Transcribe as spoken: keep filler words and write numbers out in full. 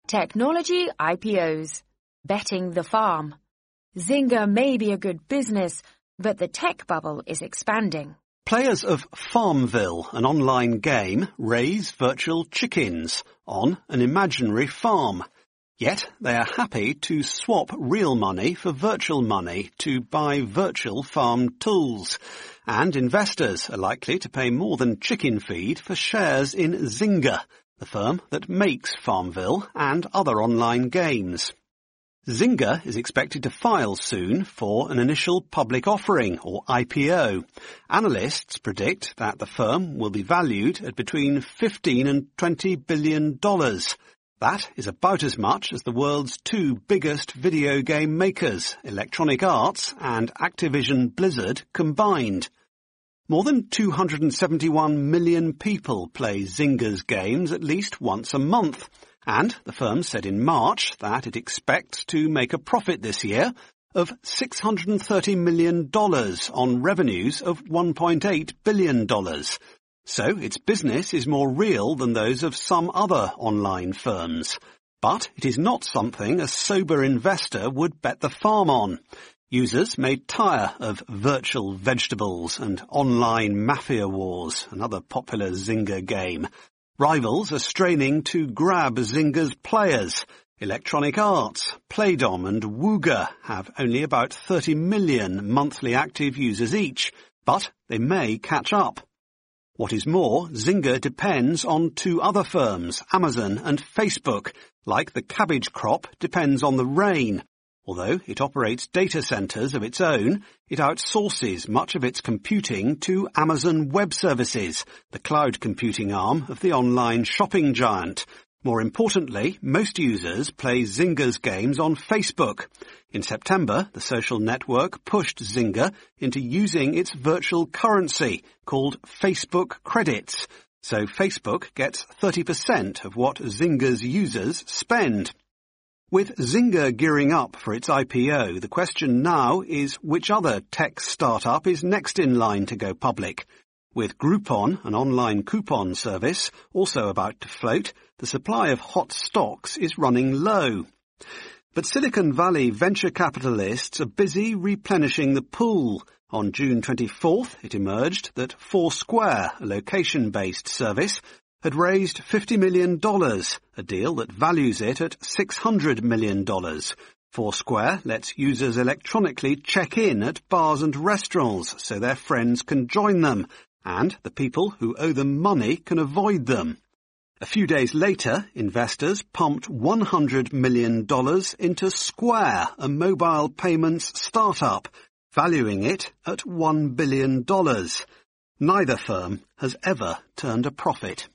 Technology I P Os. Betting the farm. Zynga may be a good business, but the tech bubble is expanding. Players of Farmville, an online game, raise virtual chickens on an imaginary farm. Yet they are happy to swap real money for virtual money to buy virtual farm tools. And investors are likely to pay more than chicken feed for shares in Zynga, the firm that makes Farmville and other online games. Zynga is expected to file soon for an initial public offering, or I P O. Analysts predict that the firm will be valued at between fifteen and twenty billion dollars. That is about as much as the world's two biggest video game makers, Electronic Arts and Activision Blizzard, combined. More than two hundred seventy-one million people play Zynga's games at least once a month, and the firm said in March that it expects to make a profit this year of six hundred thirty million dollars on revenues of one point eight billion dollars. So its business is more real than those of some other online firms. But it is not something a sober investor would bet the farm on. Users may tire of virtual vegetables and online mafia wars, another popular Zynga game. Rivals are straining to grab Zynga's players. Electronic Arts, Playdom and Wooga have only about thirty million monthly active users each, but they may catch up. What is more, Zynga depends on two other firms, Amazon and Facebook, like the cabbage crop depends on the rain. Although it operates data centers of its own, it outsources much of its computing to Amazon Web Services, the cloud computing arm of the online shopping giant. More importantly, most users play Zynga's games on Facebook. In September, the social network pushed Zynga into using its virtual currency, called Facebook Credits. So Facebook gets thirty percent of what Zynga's users spend. With Zynga gearing up for its I P O, the question now is which other tech startup is next in line to go public. With Groupon, an online coupon service, also about to float, the supply of hot stocks is running low. But Silicon Valley venture capitalists are busy replenishing the pool. On June twenty-fourth, it emerged that Foursquare, a location-based service, had raised fifty million dollars, a deal that values it at six hundred million dollars. Foursquare lets users electronically check in at bars and restaurants so their friends can join them, and the people who owe them money can avoid them. A few days later, investors pumped one hundred million dollars into Square, a mobile payments startup, valuing it at one billion dollars. Neither firm has ever turned a profit.